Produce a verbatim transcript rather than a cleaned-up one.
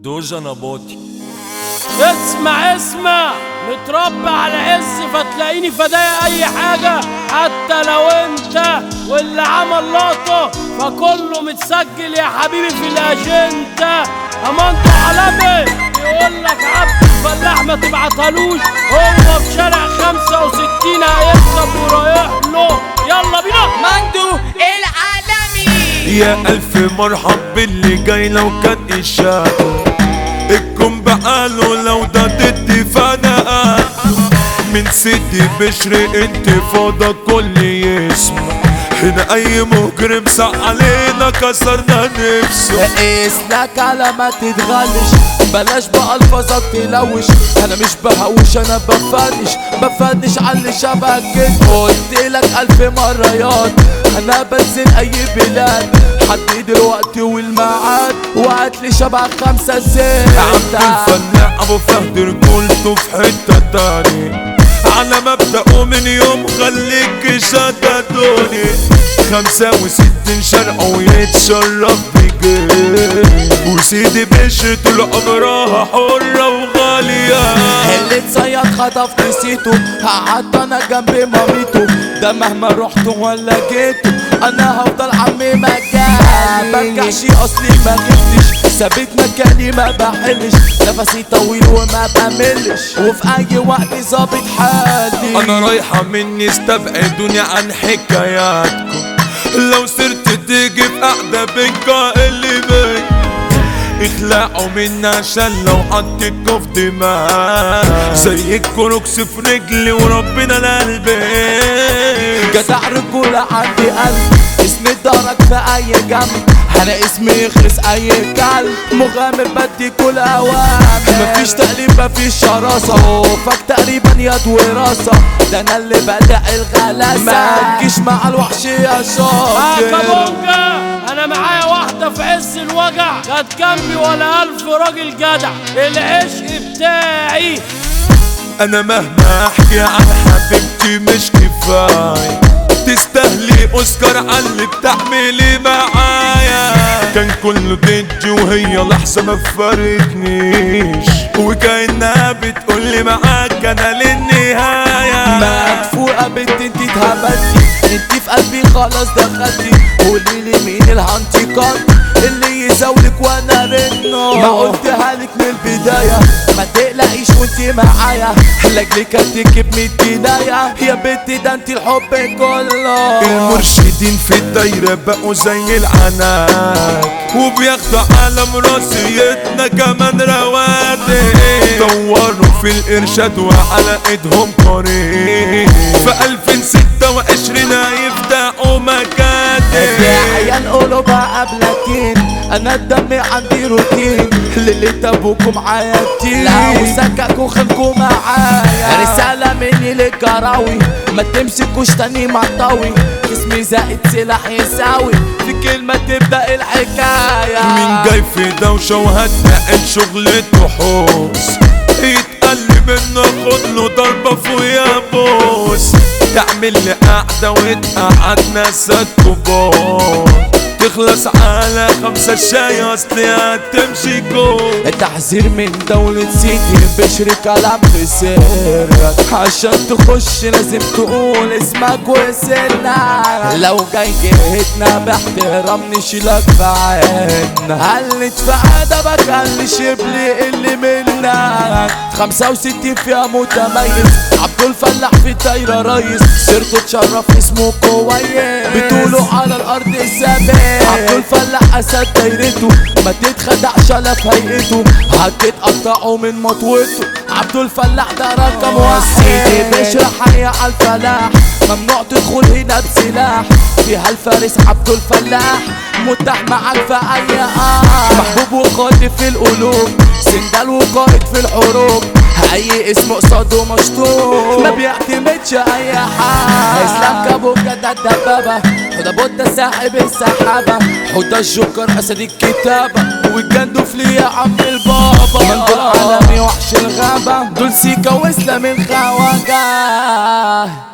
دوجا نباطي. اسمع اسمع، متربى على عز فتلاقيني فدايا اي حاجة، حتى لو انت واللي عمل لقطة فكله متسجل يا حبيبي في الاجندة. امانته عالمي يقولك عبد الفلاح ما تبعتهالوش، هو في شارع خمسة وستين هيكسب ورايح له. يلا بينا مندو العالمي. يا الف مرحب باللي جاي لو كان اشاعته الكون بقاله، لو ده ضدي فانا قاعده من سيدي بشري انتفاضة كل يسمع هنا اي مجرم سق علينا كسرنا نفسه. اسلك على ما تتغلش، بلاش بقى الفاظك تلوش، انا مش بهوش انا بفنش بفنش على اللي شبهك كده. قلتلك الف مرة ياض انا بنزل اي بلاد، حدد الوقت والميعاد وهاتلي شبهك خمسة زين. عبد الفلاح ابو فهد رجولته في حتة تاني، على مبدأه من يوم خليك شددوني. خمسة وستين شرقة ويتشرف بجيل، وسيدي بشر طول عمرها حرة وغالية. اللي اتصيد خطف نسيته، قعدت انا جنب ماميته، ده مهما رحت ولا جيته انا هفضل عمي مجال. برجعش اصلي ما جبتش، ثابت مكاني ما بحلش، نفسي طويل وما بملش، وفي اي وقت ظابط حالي. انا رايحة مني استبعدوني عن حكاياتكم، لو سرت تيجي في قعدة بينكا اللي بي اخلعوا مني عشان لو حطيتكوا في دماغ زي الكروكس في رجلي وربنا لقلبي. جدع رجولة عندي قلب، اسمي دارك في اي جنب، انا اسمي يخلص اي كلب، مغامر بدي كل اوامر، مفيش تقليب مفيش شراسة، خوفك تقريبا يد وراسة، ده انا اللي بدأ الغلاسة، ما تجيش مع الوحش يا شاطر. كابونجا انا معايا واحدة في عز الوجع، كانت جنبي ولا الف راجل جدع، العشق بتاعي. انا مهما احكي عن حبيبتي مش كفاية، تستاهلي اوسكار على اللي بتعملي معايا. كان كله ضدي وهي لحظة ما فرقتنيش، وكأنها بتقولي معاك انا للنهاية. مدفوقة بنت انت اتهبلتي، انت في قلبي خلاص دخلتي، قوليلي مين الهانتيكات اللي يزاولك وانا رنو. ما قلتها لك من البداية ما تقلقيش وانت معايا، لاجلك هتكب من الدناية يا بنتي، ده انت الحب كله. المرشدين في الدايرة بقوا زي العناك، وبياخدوا على مراسيتنا كمان رواتب، دوروا في الارشاد وعلى ايدهم طريق، في ألفين وستة وعشرين هيفتحوا مكاتب. يا عيال قلوبها قبلكين، انا الدم عندي روتين، ليلة ابوكم معايا كتير، لا وسككوا خلكوا معايا. رسالة مني للجراوي ما تمسكوش تاني مطاوي، اسمي زائد سلاح يساوي، في كلمة تبدأ الحكاية. مين جاي في دوشة وهتنقل شغلته حوس، يتقلب انه خد له ضربة فويا بوس، تعمل لي قعدة وتقعدنا ست كبار، تخلص على خمسة شاي اصلي هتمشي جول. التحذير من دولة سيدي بشري كلام في سرك، عشان تخش لازم تقول اسمك وسنك، لو جاي جهتنا باحترام نشيلك في عيننا، قلت في ادبك قل شبلي اللي منك. خمسة وستين فيها متميز، عبد الفلاح في الدايرة ريس، سيرته تشرف اسمه كويس، بتقولوا على الارض ثابت، عبد الفلاح اسد دايرته، ما تتخدعش لا في هيئته، هتتقطعوا من مطوته، عبد الفلاح ده رقم واحد. بشرح حي على الفلاح، ممنوع تدخل هنا بسلاح، فيها الفارس عبد الفلاح متاح معاك في اي آه، محبوب وقائد في القلوب، سندال وقائد في الحروب، اي اسم قصاده مشطوب، ما بيعتمدش اي حاجه. اسلام كابونجا ده الدبابه، حوده بودا ساحب السحابه، حوده الجوكر اسد الكتابه، والجندف ليه يا عم البابا، مندو العالمي وحش الغابه، دول سيكا واسلام الخواجه.